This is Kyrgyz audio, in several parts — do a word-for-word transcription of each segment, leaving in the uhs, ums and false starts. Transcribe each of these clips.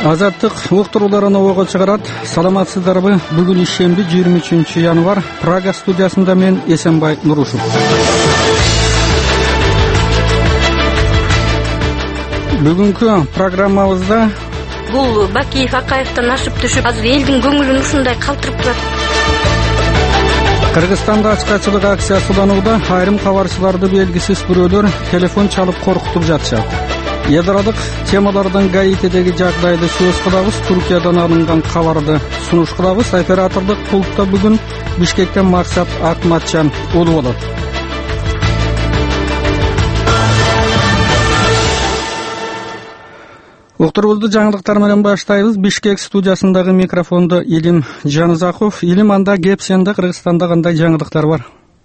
Азаттык уктурууларын ого чыгарат. Саламатсыздарбы? Бүгүн ишемби жыйырма үчүнчү январь. Прага студиясында мен Эсенбай Нурушев. Бүгүнкү программабызда бул Бакиев Акаевден ашып түшүп, азыр элдин көңүлүн ушундай калтырып турат. Кыргызстанда ачкачылык акциясы уланууда. Айрым кабарчыларды белгисиз бирөөлөр телефон чалып коркутуп жатышат. Ядрадык темалардан Гаитидеги жагдайды сөз кылабыз, Түркиядан алынган кабарды сунуш кылабыз. Оператордук пултта бүгүн Бишкектен Максат Акматчан уулу болот. Уктуруубузду жаңылыктар менен баштайбыз. Бишкек студиясындагы микрофонду Илим Жанызаков. Илим, анда кеп сенде Кыргызстанда кандай жаңылыктар бар?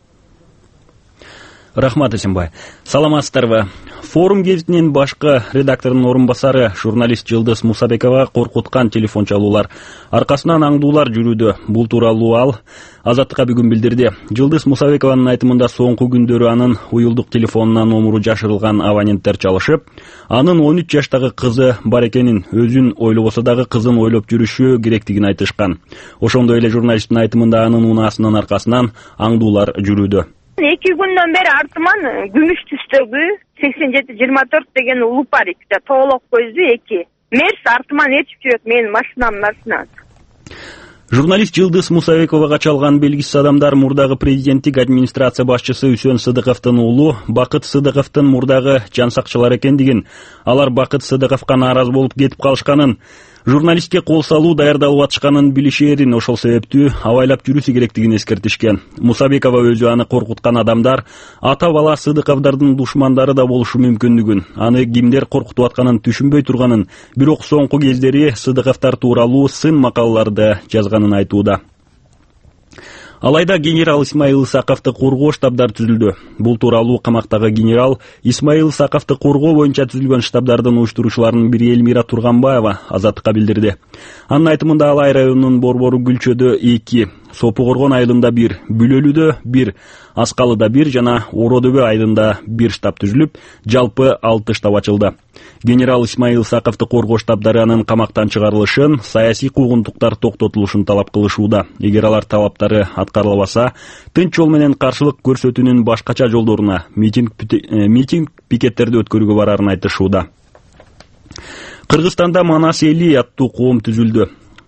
Рахмат, Эсенбай. Саламатсыздарбы? Форум гезитинин башкы редакторунун орун басары журналист Жылдыз Мусабекова коркуткан телефон чалуулар аркасынан аңдуулар жүрүүдө. Бул тууралуу ал Азаттыкка бүгүн билдирди. Жылдыз Мусабекованын айтымында соңку күндөрү анын уюлдук телефонуна номуру жашырылган абоненттер чалышып, анын он үч жаштагы кызы бар экенин, өзүн ойлобосо дагы кызын ойлоп жүрүшү керектигин айтышкан. Ошондой эле журналисттин айтымында анын унаасынын аркасынан аңдуулар жүрүүдө. эки күндөн бери артыман күмүш түстөгү сексен жети жыйырма төрт деген улупарик тоолок көздүү эки мерс артыман ээрчип жүрөт менин машинамдын артынан. Журналист Жылдыз Мусабековага чалган белгисиз адамдар мурдагы президенттик администрация башчысы Үсөн Сыдыковдун уулу Бакыт Сыдыковдун мурдагы жансакчылар экендигин, алар Бакыт Сыдыковго нааразы болуп кетип калышканын, журналистке кол салуу даярдалып атышканын билишээрин, ошол себептүү абайлап жүрүүсү керектигин эскертишкен. Мусабекова өзү аны коркуткан адамдар ата бала Сыдыковдардын душмандары да болушу мүмкүндүгүн, аны кимдер коркутуп атканын түшүнбөй турганын, бирок соңку кездери Сыдыковдар тууралуу сын макалаларды жазганын айтууда. Алайда генерал Исмаил Исаковду коргоо штабдар түзүлдү. Бул тууралуу камактагы генерал Исмаил Исаковду коргоо боюнча түзүлгөн штабдардын уюштуруучуларынын бири Элмира Турганбаева Азаттыкка билдирди. Анын айтымында Алай районунун Борбору Гүлчөдө эки, Сопу Коргон айылында бир, Бүлөлүдө бир, Аскалыда бир жана Ородөбө айылында бир штаб түзүлүп, жалпы алты штаб ачылды. Генерал Исмаил Исаковду коргоо штабдары анын камактан чыгарылышын, саясий куугунтуктар токтотулушун талап кылышууда. Эгер алар талаптары аткарылбаса, тынч жол менен каршылык көрсөтүүнүн башкача жолдоруна митинг митинг пикеттерди өткөрүүгө барарын айтышууда. Кыргызстанда Манас эли аттуу коом түзүлдү.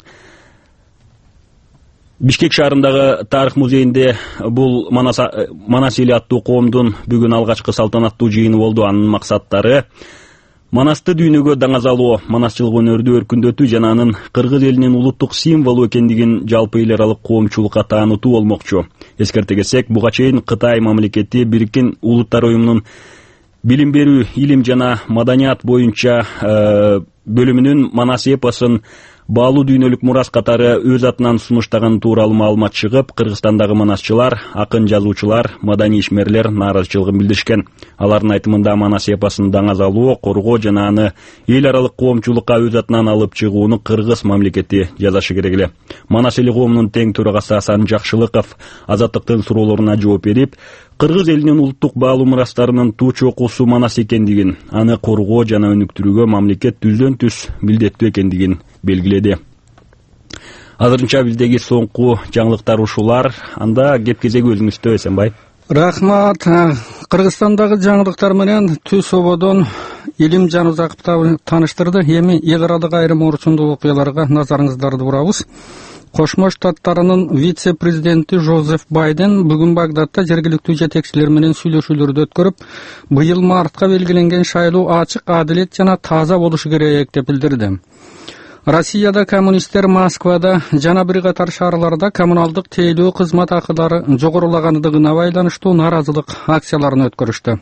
Бишкек шаарындагы тарых музейинде бул Манас, Манас эли аттуу коомдун бүгүн алгачкы салтанаттуу жыйыны болду. Анын максаттары Манасты дүйнөгө даңазалоо, манасчылык өнөрдү өркүндөтүү жана анын кыргыз элинин улуттук символу экендигин жалпы эл аралык коомчулукка таанытуу болмокчу. Эскерте кетсек, буга чейин Кытай мамлекети Бириккен Улуттар уюмунун билим берүү, илим жана маданият боюнча э, бөлүмүнүн Манас эпосун баалуу дүйнөлүк мурас катары өз атынан сунуштаган тууралуу маалымат чыгып, Кыргызстандагы манасчылар, акын жазуучулар, маданий ишмерлер нааразычылыгын билдиришкен. Алардын айтымында Манас эпосун даңазалоо, коргоо жана аны эл аралык коомчулукка өз атынан алып чыгууну Кыргыз мамлекети жазашы керек эле. Манас эли коомунун тең төрагасы Асан Жакшылыков Азаттыктын суроолоруна жооп берип, Кыргыз элинин улуттук баалуу мурастарынын туу чокусу Манас экендигин, аны коргоо жана өнүктүрүүгө мамлекет түздөн түз милдеттүү экендигин белгиледи. Азырынча биздеги соңку жаңылыктар ушулар. Анда кеп кезеги өзүңүздө, Эсенбай. Рахмат. Кыргызстандагы жаңылыктар менен Түз ободон Илим Жанызаковду тааныштырды. Эми эл аралык айрым орчундуу окуяларга назарыңыздарды бурабыз. Кошмо Штаттарынын вице-президенти Жозеф Байден бүгүн Багдадта жергиликтүү жетекчилер менен сүйлөшүүлөрдү өткөрүп, быйыл мартка белгиленген шайлоо ачык, адилет жана таза болушу керек деп билдирди. Россияда коммунисттер Москвада жана бир катар шаарларда коммуналдык тейлөө кызмат акылары жогорулагандыгына байланыштуу нааразылык акцияларын өткөрүштү.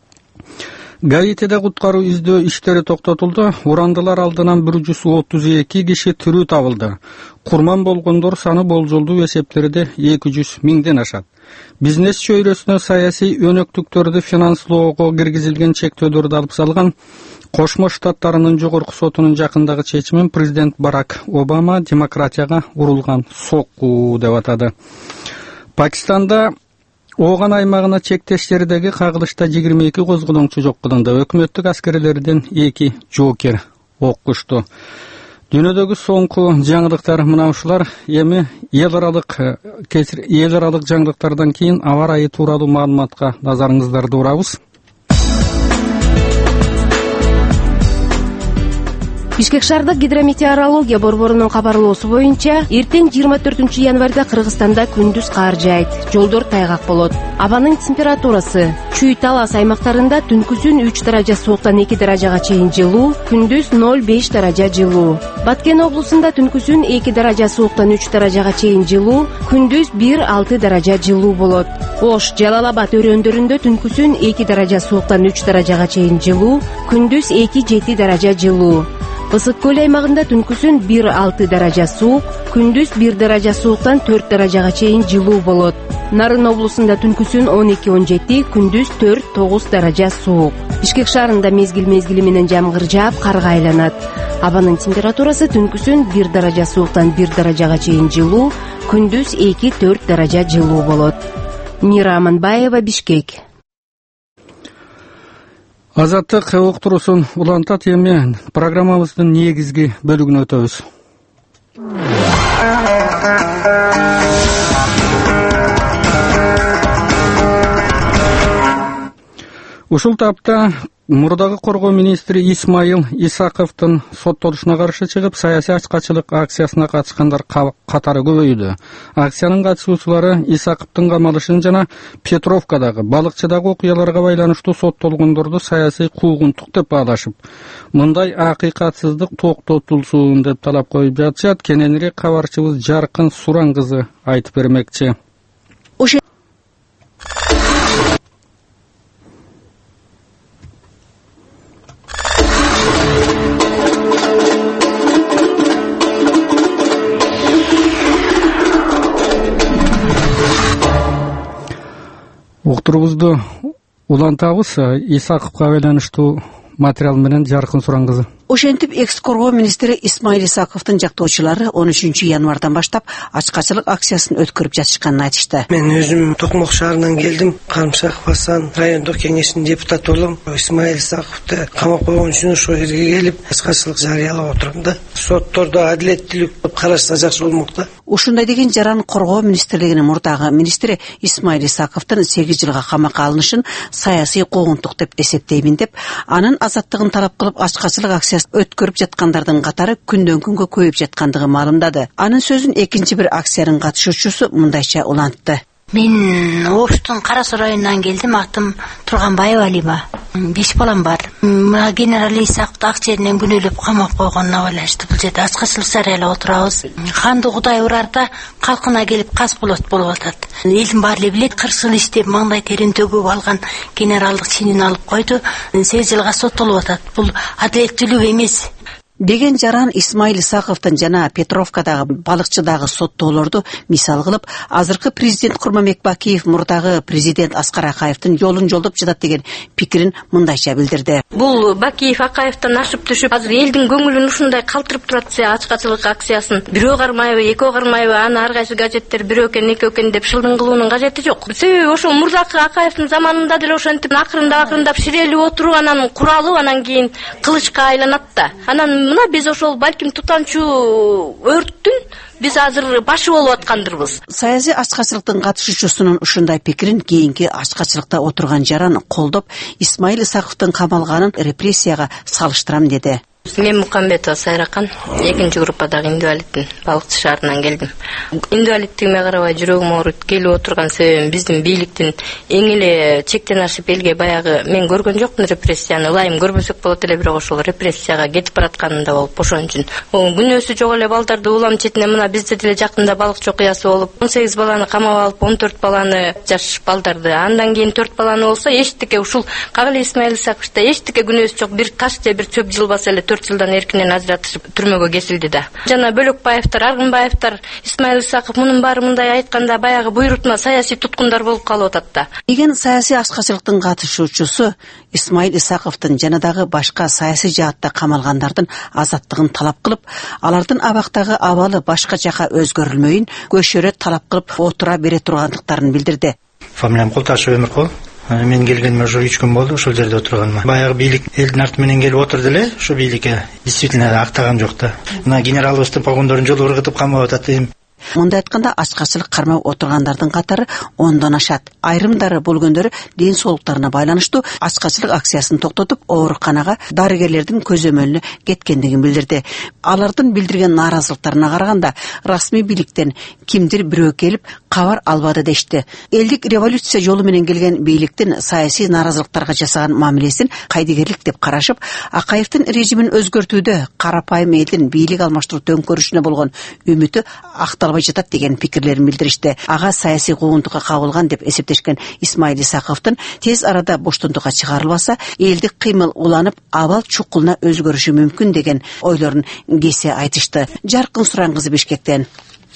Гаитиде куткаруу издөө иштери токтотулду. Урандылар алдынан бир жүз отуз эки киши тирүү табылды. Курман болгондор саны болжолдуу эсептерде эки жүз миңден ашат. Бизнес чөйрөсүнө саясий өнөктүктөрдү финанслоого киргизилген чектөөлөрдү алып салган Кошмо Штаттарынын жогорку сотунун жакындагы чечимин президент Барак Обама демократияга урулган сокку деп атады. Пакистанда Оған аймағына чектештердегі қағылышта жыйырма эки козголоңчу жок кылынды. Өкмөттүк аскерлерден эки жокер оккушту. Дүйнөдөгү соңку жаңылыктар мына ушулар. Эми эл аралык кесир эл аралык жаңылыктардан кийин аба ырайы тууралуу маалыматка назарыңыздарды бурабыз. Бишкек шаардык гидрометеорология борборунун кабарлоосу боюнча, эртең жыйырма төртүнчү январда Кыргызстанда күндүз кар жаайт, жолдор тайгак болот. Абанын температурасы Чүй Талас аймактарында түнкүсүн үч даража сууктан эки даражага чейин жылуу, күндүз ноль беш даража жылуу. Баткен облусунда түнкүсүн эки даража сууктан үч даражага чейин жылуу, күндүз бир алты даража жылуу болот. Ош, Жалал Абад өрөөндөрүндө түнкүсүн эки даража сууктан үч даражага чейин жылуу, күндүз эки жети даража жылуу. Ысык көл аймагында түнкүсүн бир алты даража суук, күндүз бир даража сууктан төрт даражага чейин жылуу болот. Нарын облусунда түнкүсүн он эки он жети, күндүз төрт тогуз даража суук. Бишкек шаарында мезгил мезгили менен жамгыр жаап, карга айланат. Абанын температурасы түнкүсүн бир даража сууктан бир даражага чейин жылуу, күндүз эки төрт даража жылуу болот. Мира Аманбаева, Бишкек. Азаттык уктуруусун улантат. Эми программабыздын негизги бөлүгүнө өтөбүз. Ушул тапта мурдагы коргоо министри Исмаил Исаковдун соттолушуна каршы чыгып, саясий ачкачылык акциясына катышкандар катары көбөйдү. Акциянын катышуучулары Исаковдун камалышын жана Петровкадагы, балыкчыдагы окуяларга байланыштуу соттолгондорду саясий куугунтук деп баалашып, мындай акыйкатсыздык токтотулсун деп талап коюп жатышат. Кененирээк кабарчыбыз Жаркын Суран кызы айтып бермекчи. Уктурубузду улантабыз. Исаковго байланыштуу материал менен Жаркын Суран кызы. Ошентип экс коргоо министри Исмаил Исаковдун жактоочулары он үчүнчү январдан баштап ачкачылык акциясын өткөрүп жатышканын айтышты. Мен өзүм Токмок шаарынан келдим. Карымшаков Асан райондук кеңешинин депутаты болом. Исмаил Исаковду камап койгон үчүн ошол жерге келип ачкачылык жарыялап отурам да. Соттордо адилеттүүлүк карашса жакшы болмок да. Ушундай деген жаран коргоо министрлигинин мурдагы министри Исмаил Исаковдун сегиз жылга камакка алынышын саясий куугунтук деп эсептеймин деп, анын азаттыгын талап кылып ачкачылык акциясын өткөрүп жаткандардын катары күндөн күнгө көбөйүп жаткандыгы маалымдады. Анын сөзүн экинчи бир акциянын катышуучусу мындайча улантты. Мен Оштун Кара-Суу районунан келдим. Атым Турганбаева Алима. Беш балам бар. Мына генерал Исаковду ак жеринен күнөөлөп камап койгонуна байланыштуу бул жерде ачкачылык жарыялап отурабыз. Канды Кудай урарда калкына келип кас болот болуп атат. Элдин баары эле билет, кырк жыл иштеп маңдай терин төгүп алган генералдык чинин алып койду. сегиз жылга соттолуп атат. Бул адилеттүүлүк эмес деген жаран Исмаил Исаковдун жана Петровкадагы, балыкчыдагы соттоолорду мисал кылып, азыркы президент Курманбек Бакиев мурдагы президент Аскар Акаевдин жолун жолдоп жатат деген пикирин мындайча билдирди. Бул Бакиев Акаевден ашып түшүп, азыр элдин көңүлүн ушундай калтырып турат се ачкачылык акциясын. Бирөө кармайбы, экөө кармайбы, аны ар кайсы газеттер бирөө экен, экөө экен деп шылдың кылуунун кажети жок. Себеби ошол мурдакы Акаевдин заманында деле ошентип акырындап акырындап ширелип отуруп, анан куралып, анан кийин кылычка айланат да. Анан мына биз ошол балким тутанчу өрттүн биз азыр башы болуп аткандырбыз. Саясий ачкачылыктын катышуучусунун ушундай пикирин кийинки ачкачылыкта отурган жаран колдоп, Исмаил Исаковдун камалганын репрессияга салыштырам деди. Мен Мукамбетова Сайракан, экинчи группадагы инвалидмин, Балыкчы шаарынан келдим. Инвалидтигиме карабай жүрөгүм ооруйт. Келип отурган себебим биздин бийликтин эң эле чектен ашып элге баягы мен көргөн жокмун репрессияны, ылайым көрбөсөк болот эле, бирок ошол репрессияга кетип баратканында болуп, ошон үчүн. Күнөөсү жок эле балдарды улам четине мына бизде деле жакында балыкчы окуясы болуп, он сегиз баланы камап алып, он төрт баланы жаш балдарды, андан кийин төрт баланы болсо эчтеке ушул Кагыл Исмаил Исаковда эчтеке күнөөсү жок, бир таш же бир чөп жылбаса эле төрт жылдан эркинен ажыратышып түрмөгө кесилди да. Жана Бөлөкбаевдер, Аргынбаевдер, Исмаил Исаков мунун баары мындай айтканда баягы буйрутма саясий туткундар болуп калып атат да. Деген саясий ачкачылыктын катышуучусу Исмаил Исаковдун жана дагы башка саясий жаатта камалгандардын азаттыгын талап кылып, алардын абактагы абалы башка жака өзгөрүлмөйүн көшөрө талап кылып отура бере тургандыктарын билдирди. Фамилиям Култашев Өмүркул. Мен келгениме уже үч күн болду, ошол жерде отурганыма. Баягы бийлик элдин арты менен келип отурду эле, ошо бийликке действительно актаган жок да. Мына генералыбыздын погондорун жолу ыргытып камап атат дейм. Мындай айтканда ачкачылык кармап отургандардын катары ондон ашат. Айрымдары болгондору ден соолуктарына байланыштуу ачкачылык акциясын токтотуп, ооруканага дарыгерлердин көзөмөлүнө кеткендигин билдирди. Алардын билдирген нааразылыктарына караганда, расмий бийликтен кимдир бирөө келип кабар албады дешти. Элдик революция жолу менен келген бийликтин саясий нааразылыктарга жасаган мамилесин кайдыгерлик деп карашып, Акаевдин режимин өзгөртүүдө карапайым элдин бийлик алмаштыруу төңкөрүшүнө болгон үмүтү акталбай жатат деген пикирлерин билдиришти. Ага саясий куугунтукка кабылган деп эсептешкен Исмаил Исаковдун тез арада боштондукка чыгарылбаса, элдик кыймыл уланып, абал чукулуна өзгөрүшү мүмкүн деген ойлорун кесе айтышты. Жаркын Суран кызы, Бишкектен.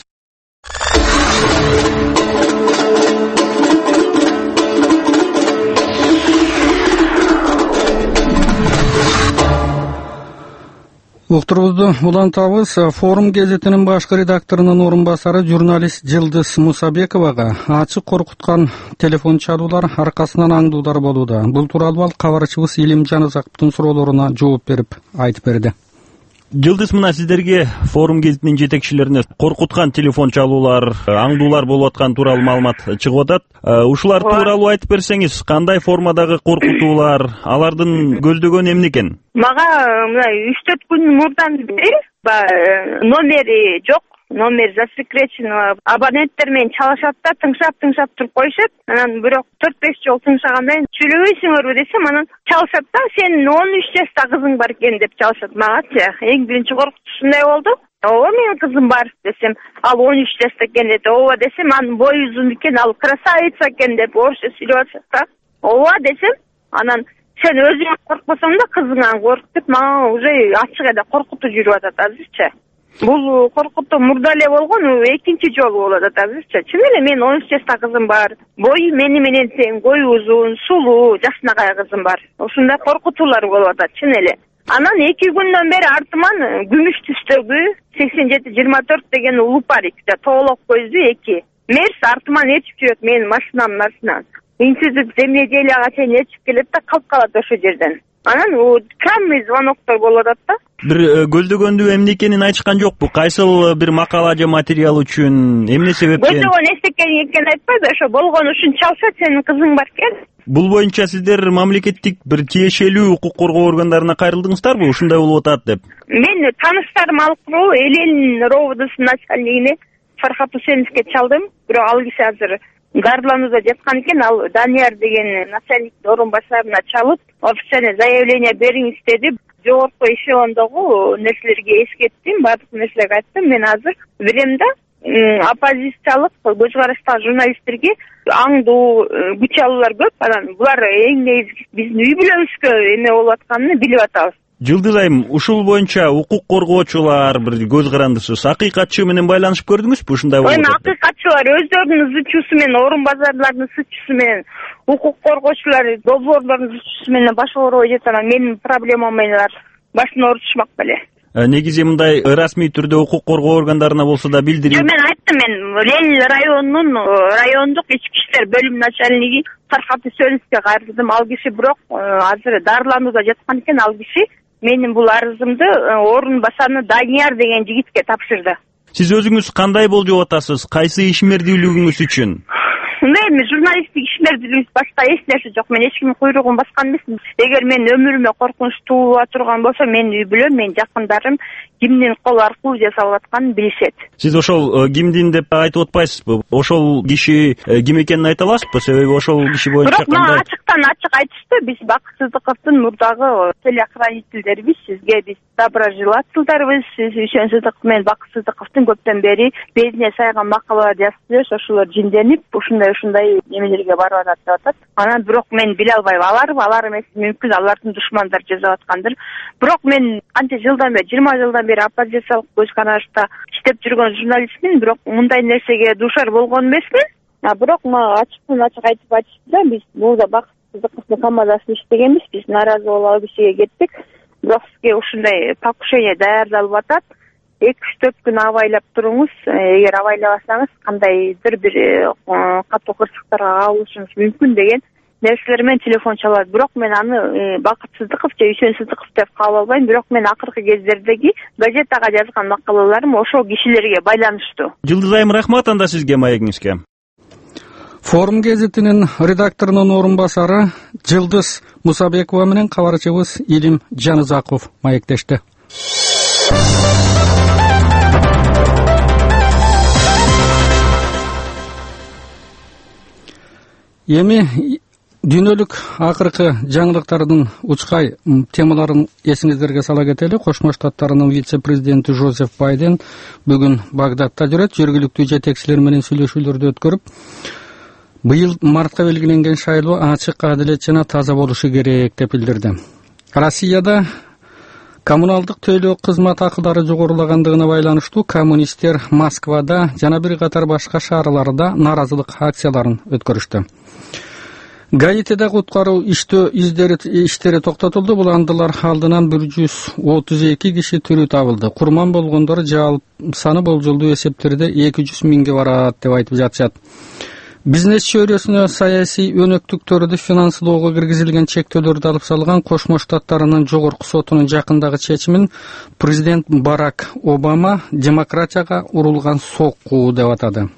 Уктурубузду улантабыз. Форум гезитинин башкы редакторунун орун басары журналист Жылдыз Мусабековага ачык коркуткан телефон чалуулар аркасынан аңдуулар болууда. Бул тууралуу ал кабарчыбыз Илим Жаназаковдун суроолоруна жооп берип айтып берди. Жылдыз, мына сиздерге форум гезитинин жетекчилерине коркуткан телефон чалуулар, аңдуулар болуп аткан тууралуу маалымат чыгып атат. Ушулар тууралуу айтып берсеңиз, кандай формадагы коркутуулар, алардын көздөгөнү эмне экен? Мага мына үч төрт күн мурдан бери номери жок, номер засекречен, абоненттер менен чалышат да, тыңшап-тыңшап туруп коюшат. Анан бирок төрт беш жолу тыңшагандан кийин сүйлөбөйсүңөрбү десем, анан чалышат да, сенин он үч жашта кызың бар экен деп чалышат магачы. Эң биринчи коркутушундай болду. Ооба, менин кызым бар десем, ал он үч жашта экен деди. Ооба десем, анын бою узун экен, ал красавица экен деп орусча сүйлөп атышат да. Ооба десем, анан сен өзүң коркпосоң да кызыңан корк деп мага уже ачык эле коркутуп жүрүп атат азырчы. Бул коркутуу мурда эле болгон, экинчи жолу болуп атат азырчы. Чын эле менин он үч жашта кызым бар. Бою мени менен тең, бою узун, сулуу, жашнагай кызым бар. Ушундай коркутуулар болуп атат чын эле. Анан эки күндөн бери артыман күмүш түстөгү сексен жети жыйырма төрт деген улупарик, тоолок көздүү эки мерс артыман ээрчип жүрөт менин машинамдын артынан. Институт земледелияга чейин ээрчип келет да, калып калат ошол жерден. Анан камный звоноктор болуп атат да. Бир көздөгөндү эмне экенин айтышкан жокпу? Кайсыл бир макала же материал үчүн, эмне себептен? Көздөгөн эч экенин айтпайбы, ошо болгон үчүн чалышат, сенин кызың бар экен. Бул боюнча сиздер мамлекеттик бир тиешелүү укук коргоо органдарына кайрылдыңыздарбы, ушундай болуп атат деп? Мен тааныштарым алкылуу Элен ровдусунун начальнигине Фархат Усеновке чалдым, бирок ал киши азыр Гарлануда жаткан экен. Ал Данияр деген начальниктин орун басарына чалып, официальный заявление бериңиз деди. Жогорку эшелондогу нерселерге эскерттим, баардык нерселерге айттым. Мен азыр билем да, оппозициялык көз караштагы журналисттерге аңдуу күч алуулар көп. Анан булар эң негизги биздин үй бүлөбүзгө эме болуп атканын билип атабыз. Жылдыз айым, ушул боюнча укук коргоочулар, бир көз карандысыз, акыйкатчы менен байланышып көрдүңүзбү? Ушундай болуп атат. Акыйкатчылар өздөрүнүн зычуусу менен, орун базарлардын зычуусу менен, укук коргоочулар долбоорлордун зычуусу менен баш оорубай жатат. Менин проблемам менен башын оорутушмак беле. Негизи мындай расмий түрдө укук коргоо органдарына болсо да билдирип. Мен айттым, мен Лел районунун райондук ички иштер бөлүм начальниги Фархат Усеновке кайрылдым. Ал киши бирок азыр дарыланууда жаткан экен. Ал киши менин бул арызымды орун басаны Данияр деген жигитке тапшырды. Сиз өзүңүз кандай болжоп атасыз? Кайсы ишмердүүлүгүңүз үчүн? Мен журналисттик ишмердүүлүгүм башка эч нерсе жок. Мен эч кимдин куйругун баскан эмесмин. Эгер мен өмүрүмө коркунуч туула турган болсо, менин үй бүлөм, менин жакындарым кимдин кол аркылуу жасалып атканын билишет. Сиз ошол кимдин деп айтып атпайсызбы? Ошол киши ким экенин айта аласызбы? Себеби ошол киши боюнча кандай? Бирок ачыктан ачык айтышты. Биз Бакыт Сыдыковдун мурдагы телохранительдерибиз, сизге биз доброжелательдарбыз. Сиз Үчөн Сыдыков менен Бакыт Сыдыковдун көптөн бери бетине сайган макалалар жазып жүрөсүз. Ошолор жинденип, ушундай ушундай немелерге барып атат деп атат. Анан бирок мен биле албайм. Алар алар эмес, мүмкүн алардын душмандары жазып аткандыр. Бирок мен канча жылдан бери, жыйырма жылдан бери оппозициялык көз карашта иштеп жүргөн журналистмин, бирок мындай нерсеге дуушар болгон эмесмин. А бирок мага ачыктан ачык айтып атышты да, биз мурда Бакыт Сыдыковдун командасында иштегенбиз, биз нааразы болуп ал кишиге кеттик. Бирок сизге ушундай покушение даярдалып атат. эки үч төрт күн абайлап туруңуз. Эгер абайлабасаңыз кандайдыр бир катуу кырсыктарга кабылышыңыз мүмкүн деген нерселер менен телефон чалат. Бирок мен аны Бакыт Сыздыков же Үчөн Сыздыков деп кабыл албайм. Бирок мен акыркы кездердеги газетага жазган макалаларым ошол кишилерге байланыштуу. Жылдыз айым, рахмат анда сизге маегиңизге. Форум гезитинин редакторунун орун басары Жылдыз Мусабекова менен кабарчыбыз Илим Жанызаков маектешти. Эми дүйнөлүк акыркы жаңылыктардын учкай темаларын эсиңиздерге сала кетели. Кошмо Штаттарынын вице-президенти Жозеф Байден бүгүн Багдадта жүрөт. Жергиликтүү жетекчилер менен сүйлөшүүлөрдү өткөрүп, быйыл мартка белгиленген шайлоо ачык, адилет жана таза болушу керек деп билдирди. Россияда коммуналдык төлөө кызмат акылары жогорулагандыгына байланыштуу коммунисттер Москвада жана бир катар башка шаарларда нааразылык акцияларын өткөрүштү. Гаитиде куткаруу иштөө иштери токтотулду. Буландылар алдынан бир жүз отуз эки киши тирүү табылды. Курман болгондор жалпы саны болжолдуу эсептерде эки жүз миңге барат деп айтып жатышат. Бизнес чөйрөсүнө саясий өнөктүктөрдү финанслоого киргизилген чектөөлөрдү алып салган Кошмо Штаттарынын жогорку сотунун жакындагы чечимин президент Барак Обама демократияга урулган сокку деп атады.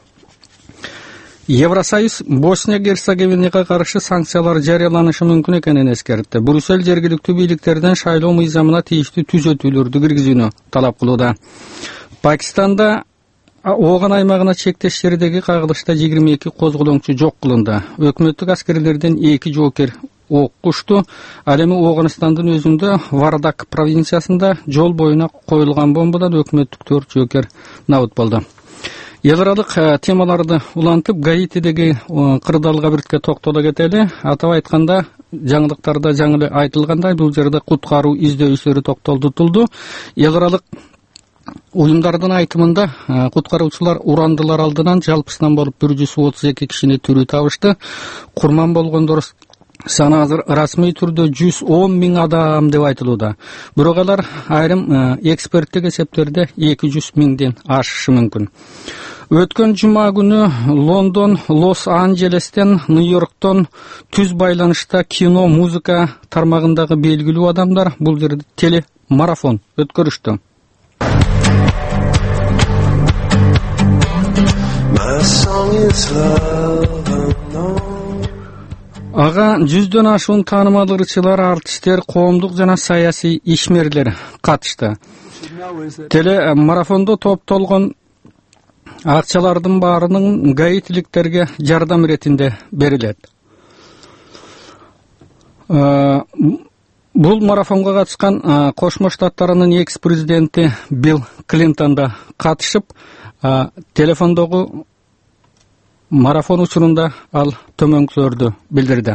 Евросоюз Босния-Герцеговинага каршы санкциялар жарыяланышы мүмкүн экенин эскертти. Брюссель жергиликтүү бийликтерден шайлоо мыйзамына тийиштүү түзөтүүлөрдү киргизүүнү талап кылууда. Пакистанда Ооган аймагына чектеш жердеги кагылышта жыйырма эки козголоңчу жок кылынды. Өкмөттүк аскерлерден эки жоокер ок ушту. Ал эми Ооганстандын өзүндө Вардак провинциясында жол боюна коюлган бомбадан өкмөттүк төрт жоокер набыт болду. Эл аралык темаларды улантып, Гаитидеги кырдаалга бирке токтоло кетели. Атап айтканда, жаңылыктарда жаңы айтылгандай, бул жерде куткаруу издөө иштери токтотулду. Эл аралык уюмдардын айтымында куткаруучулар урандылар алдынан жалпысынан болуп бир жүз отуз эки кишини тирүү табышты. Курман болгондор саны азыр расмий түрдө жүз он миң адам деп айтылууда. Бирок алар айрым эксперттик эсептерде эки жүз миңден ашышы мүмкүн. Өткөн жума күнү Лондон, Лос-Анджелестен, Нью-Йорктон түз байланышта кино, музыка тармагындагы белгилүү адамдар бул жерде телемарафон өткөрүштү. Ага жүздөн ашуун таанымал ырчылар, артисттер, коомдук жана саясий ишмерлер катышты. Теле марафондо топтолгон акчалардын баарынын гаитиликтерге жардам иретинде берилет. Бул марафонго катышкан Кошмо Штаттарынын экс-президенти Билл Клинтон да катышып, телефондогу марафон учурунда ал төмөнкүлөрдү билдирди.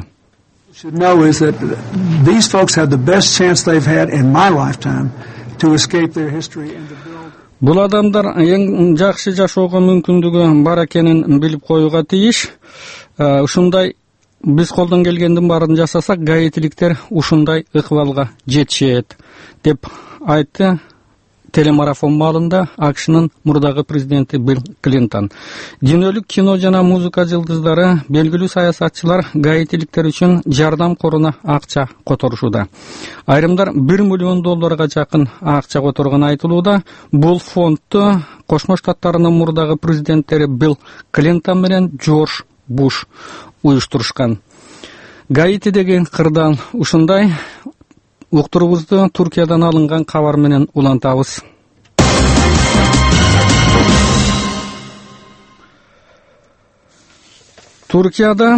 Бул адамдар эң жакшы жашоого мүмкүндүгү бар экенин билип коюуга тийиш. Ушундай биз колдон келгендин баарын жасасак, гаитиликтер ушундай ыкыбалга жетишет деп айтты телемарафон маалында АКШнын мурдагы президенти Билл Клинтон. Дүйнөлүк кино жана музыка жылдыздары, белгилүү саясатчылар гаитиликтер үчүн жардам коруна акча которушууда. Айрымдар бир миллион долларга жакын акча которгон айтылууда. Бул фондду Кошмо Штаттарынын мурдагы президенттери Билл Клинтон менен Джордж Буш уюштурушкан. Гаитидеги кырдаал ушундай. Уктурубузду Туркиядан алынган кабар менен улантабыз. Туркияда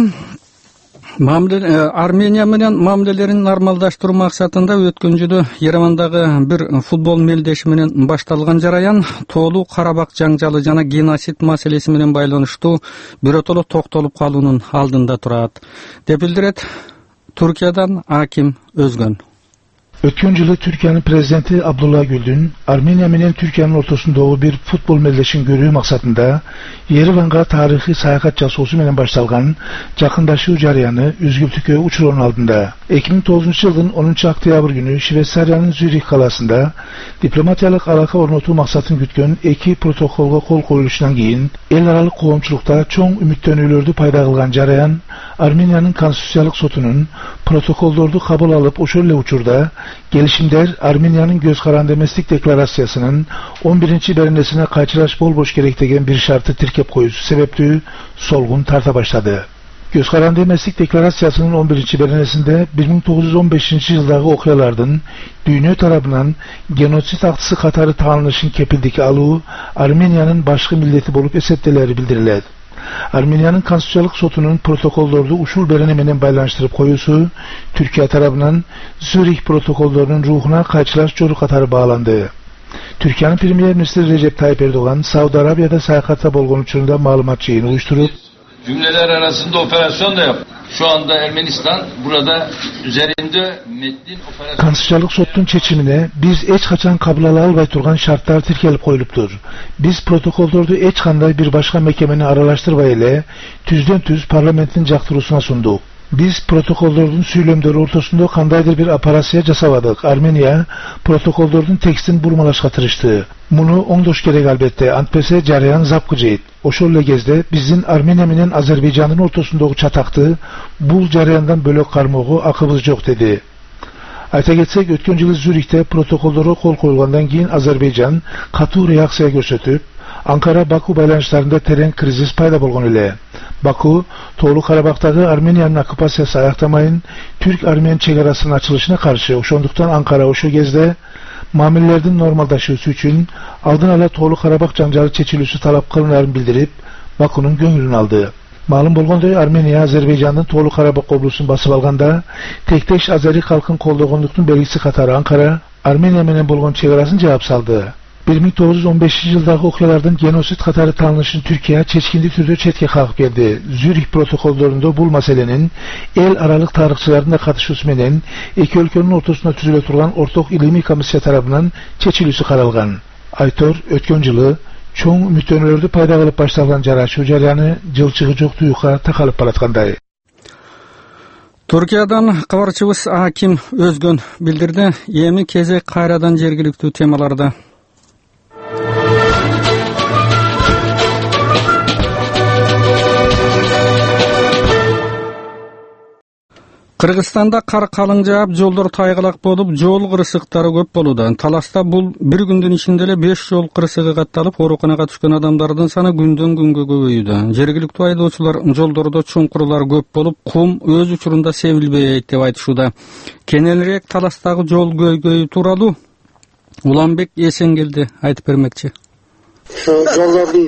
Армения менен мамилелерин нормалдаштыруу максатында өткөн жылы Еревандагы бир футбол мелдеши менен башталган жараян тоолуу Карабак жаңжалы жана геноцид маселеси менен байланыштуу биротоло токтолуп калуунун алдында турат деп билдирет Туркиядан Аким Өзгөн. Ötken yılı Türkiye'nin prezidenti Abdullah Gül'ün Armenya menen Türkiye'nin ortasındaki bir futbol melleşin görüğü maksatında Yerevan'a tarihi sayahat casusu menen baştalgan jakındaşığı jarayanı üzgültükö uçuronun aldında. iki ming to'qqizinchi yılın onuncu oktyabr günü Şveysariyanın Zürich kalasında diplomatiyalik alaka ornatуу maksatını gütkön iki protokolga kol koyuluşundan keyin el aralık koğumçulukta çoğun ümittönүүлөрдү payda kılgan jarayan Armeniyanın Konstitusiyanlık Sotunun protokollordu kabul alıp oşolle uçurda gelişimler Armeniyanın Gözkarandemeslik Deklarasiyasının on birinci berinesine kaçıraş bol boş gerektegen bir şartı tirkep koyusu sebeptü solgun tarta başladı. Gözkarandemeslik Deklarasiyasının on birinci berinesinde bir bin to'qqiz yuz o'n beshinchi yıldagi okuyalardan dünya tarafından genotsit aktısı katarı tanınışın kepildiki alığı Armeniyanın başka milleti bolup esepteleri bildiriledi. Armeniyanın Konstitusiyanlık Sotunun protokollordu uşul berenemenen baylanıştırıp koyusu Türkiye tarafından Zürih protokollorunun ruhuna kaçılaş çoru katarı bağlandı. Türkiye'nin Premier Ministri Recep Tayyip Erdoğan, Saudi Arabia'da sayakatta bolgon uçurunda malumat yayını uyuşturup cümleler arasında operasyon da yaptı. Şu anda Ermenistan burada üzerinde metnin operasyon... Konstitusiyanlık Sotun çeçimine biz eç kaçan kabul albay turgan şartlar tirkelip koyuluptur. Biz protokollordu eç kanday bir başka mekemeni aralaştırmay ele tüzden tüz parlamentin jaktırusuna sunduk. Biz protokollorun söylemleri ortasında kandaydır bir operasiya jasavadık. Armeniya protokollorun tekstin burmalaşka tırıştı. Bunu oңdoş gerek albette. Antpese jarayan zapkıcıydı. Oşolle gezde bizin Armeniya menen Azerbaycan'ın ortasındaki çataktı bu jarayandan bölök karmoğu akıbız yok dedi. Ayta geçsek ötken yılı Zürih'te protokollora kol koyulgandan keyin Azerbaycan katı reaksiya gösterip Ankara-Baku baylanışlarında teren krizis payda bolgon ele. Baku, Toğlu Karabak'taki Armeniyanın okupasiyası ayaktamayın Türk-Armen çegarasının açılışına karşı oşonduktan Ankara oşu gezde mamillerden normaldaşısı için aldın ala Toğlu Karabak janjalı çeçilüsü talap kılınarını bildirip Baku'nun gönlünü aldı. Malum bolgonday Armeniya Azerbaycan'dan Toğlu Karabak oblusun basıp alganda tekteş Azeri halkın koldoğunluktun belgisi katarı Ankara Armeniya menen bolgon çegarasını cevap saldı. bir bin to'qqiz yuz o'n beshinchi yıldagi okuyalardan genosit katarı tanınışın Türkiye çeçkindi türde çetke kalkıp geldi. Zürih protokollorunda bu meselenin el aralık tarihçilerinde katışısı menen iki ülkenin ortasında tüzüle turgan ortak ilmi komissiya tarafından çeçilüsü karalgan. Aytor ötken yılı çoğun ümitönörlerde payda kılıp başlagan jaraşu jaryanı jılçığı jok tuyuqa takalıp baratkanday. Türkiye'den kabarçыбыз Hakim Özgün bildirdi. Yemi кезек kayradan жергиликтүү temalarda. Kırgızstanda kar kalın jağıp, jollar taygılak bolup, jol kırısıktары көп болууда. Talasta bul bir gündün içinde ele beş jol kırısıgı kattalıp, orukanaga түшкөн adamlardan sana günden günge köbөйүүдө. Жергиликтүү айдоочулар жолдордо чуңкурлар көп болуp, кум өз учурунда себилбейт деп айтышууда. Кененирээк Таластагы жол көйгөйү тууралуу Уланбек Эсенгелди айтып бермекчи. Жолдордун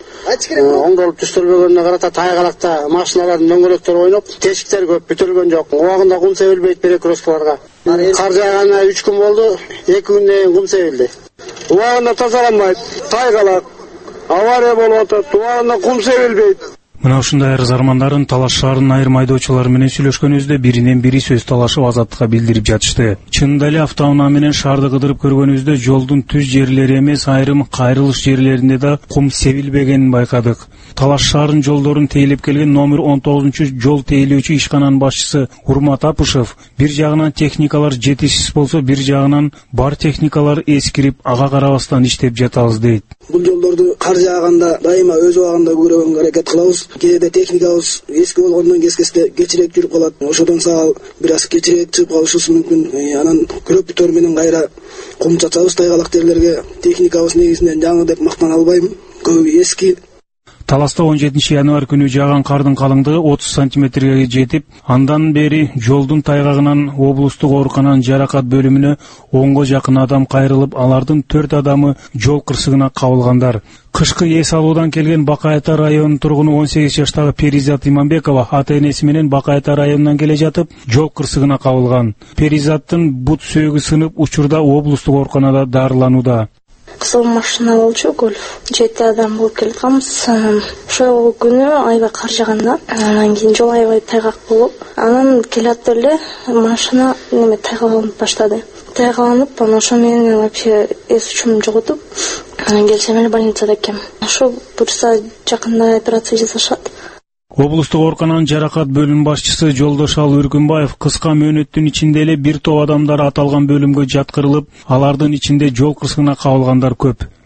оңдолуп түштүрбөгөнүнө карата тайгалакта машиналардын дөңгөлөктөрү ойноп, тешиктер көп бүтүлгөн жок. Убагында кум себилбейт перекресткаларга. Кар жаагана үч күн болду, эки күндөн кийин кум себилди. Убагында тазаланбайт, тайгалак, авария болуп атат, убагында кум себилбейт. Мына ушундай арыз армандарын Талаш шаарынын айрым айдоочулары менен сүйлөшкөнүбүздө биринен бири сөз талашып азаттыкка билдирип жатышты. Чынында эле автоунаа менен шаарды кыдырып көргөнүбүздө жолдун түз жерлери эмес, айрым кайрылыш жерлеринде да кум себилбегенин байкадык. Талаш шаарынын жолдорун тейлеп келген номер он тогузунчу жол тейлөөчү ишкананын башчысы Урмат Апышев бир жагынан техникалар жетишсиз болсо, бир жагынан бар техникалар эскирип, ага карабастан иштеп жатабыз дейт. Бул жолдорду кар жааганда дайыма өз убагында көргөнгө аракет кылабыз. Кээде техникабыз эски болгондон кескесте кечирээк жүрүп калат. Ошодон саал бир аз кечирээк чыгып калышыбыз мүмкүн. Анан күрөптөр менен кайра кум чачабыз тайгалак жерлерге. Техникабыз негизинен жаңы деп мактана албайм. Көбү эски. Таласта он жетинчи январь күнү жааган кардын калыңдыгы отуз сантиметрге жетип, андан бери жолдун тайгагынан облустук оорукананын жаракат бөлүмүнө онго жакын адам кайрылып, алардын төрт адамы жол кырсыгына кабылгандар. Кышкы эс алуудан келген Бакайата районунун тургуну он сегиз жаштагы Перизат Иманбекова ата-энеси менен Бакайата районунан келе жатып, жол кырсыгына кабылган. Перизаттын бут сөөгү сынып, учурда облустук ооруканада дарыланууда. Кысыл машина болчу, гольф. Жети адам болуп келатканбыз. Ошол күнү аябай кар жааганда, анан кийин жол аябай тайгак болуп, анан келатып эле машина неме тайгаланып баштады. Тайгаланып, анан ошо менен вообще эс учумду жоготуп, анан келсем эле больницада экенмин. Ошо буюрса жакында операция жасашат. Облустук оорукананын жаракат бөлүм башчысы Жолдошал Үркүнбаев кыска мөөнөттүн ичинде эле бир топ адамдар аталган бөлүмгө жаткырылып, алардын ичинде жол кырсыгына кабылгандар көп. Оор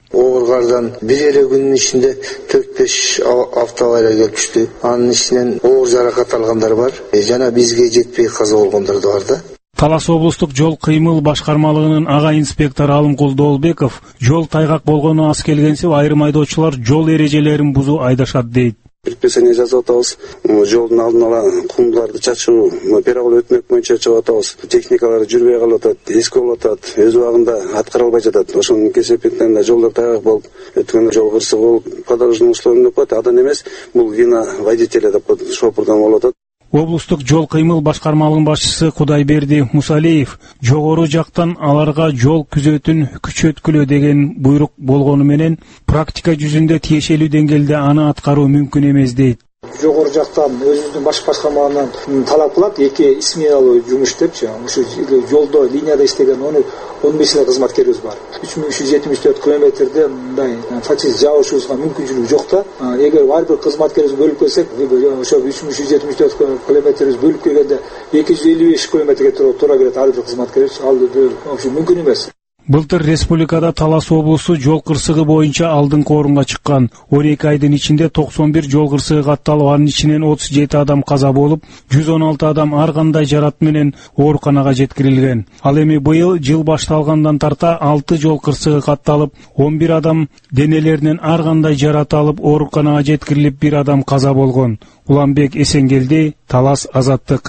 кардан бир эле күнүн ичинде төрт беш автоавария келип түштү. Анын ичинен оор жаракат алгандар бар, жана бизге жетпей каза болгондар да бар да. Талас облустук жол кыймыл башкармалыгынын ага инспектору Алымкул Доолбеков жол тайгак болгону аз келгенсип айрым айдоочулар жол эрежелерин бузуу айдашат дейт. Предписание жазып атабыз. Жолдун алдын ала кумдуларды чачуу, перагол өтмөк боюнча чыгып атабыз. Техникалар жүрбөй калып атат, эски болуп атат, өз убагында аткарылбай жатат. Ошонун кесепетинен жолдор тайгак болуп, өткөндө жол кырсык болуп, по дорожным условиям деп коет. Адан эмес, бул вина водителя деп коет, шофердон болуп атат. Облустук жол кыймыл башкармалыгынын башчысы Кудайберди Мусалиев жогору жактан аларга жол күзөтүн күчөткүлө деген буйрук болгону менен практика жүзүндө тиешелүү деңгээлде аны аткаруу мүмкүн эмес дейт. Жогору жактан өзүбүздүн баш башкармалыгынан талап кылат, эки сменалуу жумуш иштепчи, ушу жолдо линияда иштеген он беш эле кызматкерибиз бар. үч миң үч жүз жетимиш төрт километрде мындай фактически жабышыбызга мүмкүнчүлүк жок да. Эгер ар бир кызматкерибиз бөлүп келсек, ошо үч миң үч жүз жетимиш төрт километрибиз бөлүп келгенде эки жүз элүү беш километрге туура келет ар бир кызматкерибиз. Ал вообще мүмкүн эмес. Былтыр республикада Талас облусу жол кырсыгы боюнча алдыңкы орунга чыккан. он эки айдын ичинде токсон бир жол кырсыгы катталып, анын ичинен отуз жети адам каза болуп, жүз он алты адам ар кандай жарат менен ооруканага жеткирилген. Ал эми быйыл жыл башталгандан тарта алты жол кырсыгы катталып, он бир адам денелеринен ар кандай жарат алып ооруканага жеткирилип, бир адам каза болгон. Уланбек Эсенгелди, Талас, Азаттык.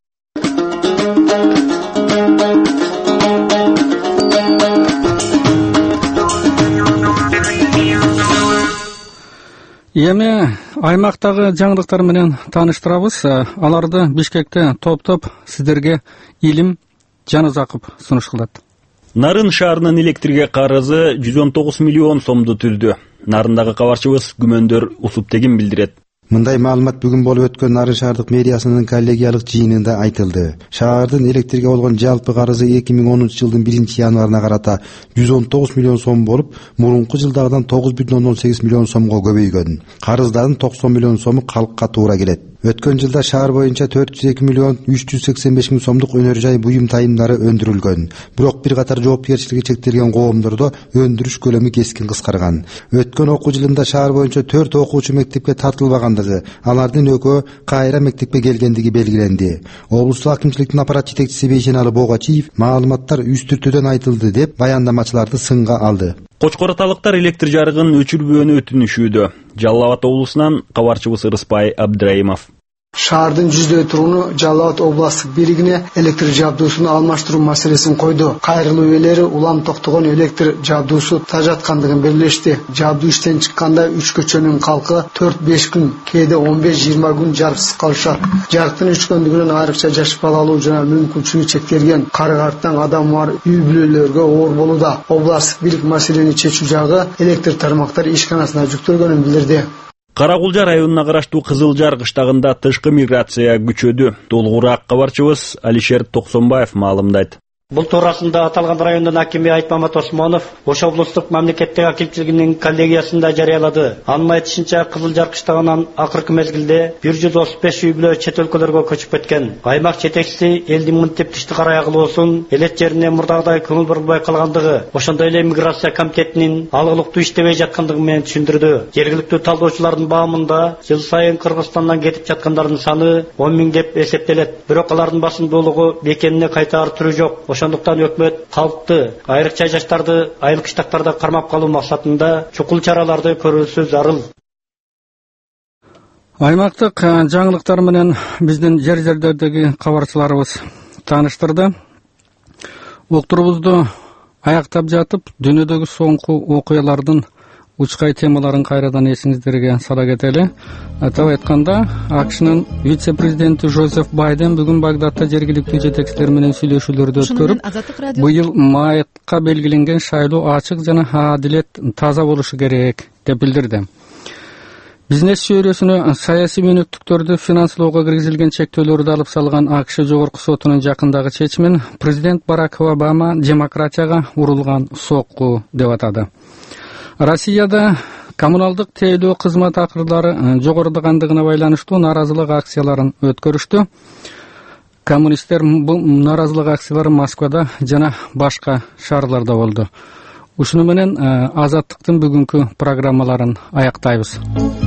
Эми аймактагы жаңылыктар менен тааныштырабыз. Аларды Бишкекте топтоп сиздерге Илим Жанузаков сунуш кылат. Нарын шаарынын электрге карызы жүз он тогуз миллион сомду түздү. Нарындагы кабарчыбыз Күмөндөр Усуптегин билдирет. Мындай маалымат бүгүн болуп өткөн Нарын шаардык мэриясынын коллегиялык жыйынында айтылды. Шаардын электрге болгон жалпы карызы эки миң онунчу жылдын биринчи январына карата жүз он тогуз миллион сом болуп, мурунку жылдагыдан тогуз бүтүн ондон сегиз миллион сомго көбөйгөн. Карыздардын токсон миллион сому калкка туура келет. Өткөн жылда шаар боюнча төрт жүз эки миллион үч жүз сексен беш миң сомдук өнөр жай буюм тайымдары өндүрүлгөн. Бирок бир катар жоопкерчилиги чектелген коомдордо өндүрүш көлөмү кескин кыскарган. Өткөн окуу жылында шаар боюнча төрт окуучу мектепке тартылбагандыгы, алардын экөө кайра мектепке келгендиги белгиленди. Облустук акимчиликтин аппарат жетекчиси Бейшеналы Богачиев маалыматтар үстүртөдөн айтылды деп баяндамачыларды сынга алды. Кочкор аталыктар электр жарыгын өчүрбөөнү өтүнүшүүдө. Жалал Абад облусунан кабарчыбыз Ырыспай Абдраимов. Шаардын жүздөй тургуну Жалал Абад областык бийлигине электр жабдуусун алмаштыруу маселесин койду. Кайрылуу ээлери улам токтогон электр жабдуусу тажаткандыгын белгилешти. Жабдуу иштен чыкканда үч көчөнүн калкы төрт беш күн, кээде он беш жыйырма күн жарыксыз калышат. Жарыктын өчкөндүгүнөн айрыкча жашып алуу жана мүмкүнчүлүгү чектелген кары-карттан адам бар үй бүлөлөргө оор болууда. Областык бийлик маселени чечүү жагы электр тармактар ишканасына жүктөлгөнүн билдирди. Каракулжа районуна караштуу Кызылжар кыштагында тышкы миграция күчөдү. Толугураак кабарчыбыз Алишер Токсонбаев маалымдайт. Бул туурасында аталган райондун акими Айтмамат Осмонов Ош облустук мамлекеттик акимчилигинин коллегиясында жарыялады. Анын айтышынча Кызылжар кыштагынан акыркы мезгилде бир жүз отуз беш үй бүлө чет өлкөлөргө көчүп кеткен. Аймак жетекчиси элдин мынтип тишти карай кылуусун, элет жерине мурдагыдай көңүл бурбай калгандыгы, ошондой эле миграция комитетинин алгылыктуу иштебей жаткандыгы менен түшүндүрдү. Жергиликтүү талдоочулардын баамында жыл сайын Кыргызстандан кетип жаткандардын саны он миң деп эсептелет. Бирок алардын басымдуулугу бекенине кайтаар түрү жок. Ошондуктан өкмөт калкты, айрыкча жаштарды айыл кыштактарда кармап калуу максатында чукул чараларды көрүүсү зарыл. Аймактык жаңылыктар менен биздин жер-жерлердеги кабарчыларыбыз тааныштырды. Уктурубузду аяктап жатып, дүйнөдөгү соңку окуялардын учкай темаларын кайрадан эсиңиздерге сала кетели. Атап айтканда, АКШнын вице-президенти Жозеф Байден бүгүн Багдадта жергиликтүү жетекчилер менен сүйлөшүүлөрдү өткөрүп, быйыл майытка белгиленген шайлоо ачык жана адилет таза болушу керек деп билдирди. Бизнес чөйрөсүнө саясий мүнөттүктөрдү финансылоого киргизилген чектөөлөрдү алып салган АКШ жогорку сотунун жакындагы чечимин президент Барак Обама демократияга урулган сокку деп атады. Россияда коммуналдык тейлөө кызмат акырлары жогорулгандыгына байланыштуу наразылык акцияларын өткөрүштү. Коммунисттер бул наразылык акциялары Москвада жана башка шаарларда болду. Ушуну менен Азаттыктын бүгүнкү программаларын аяктайбыз.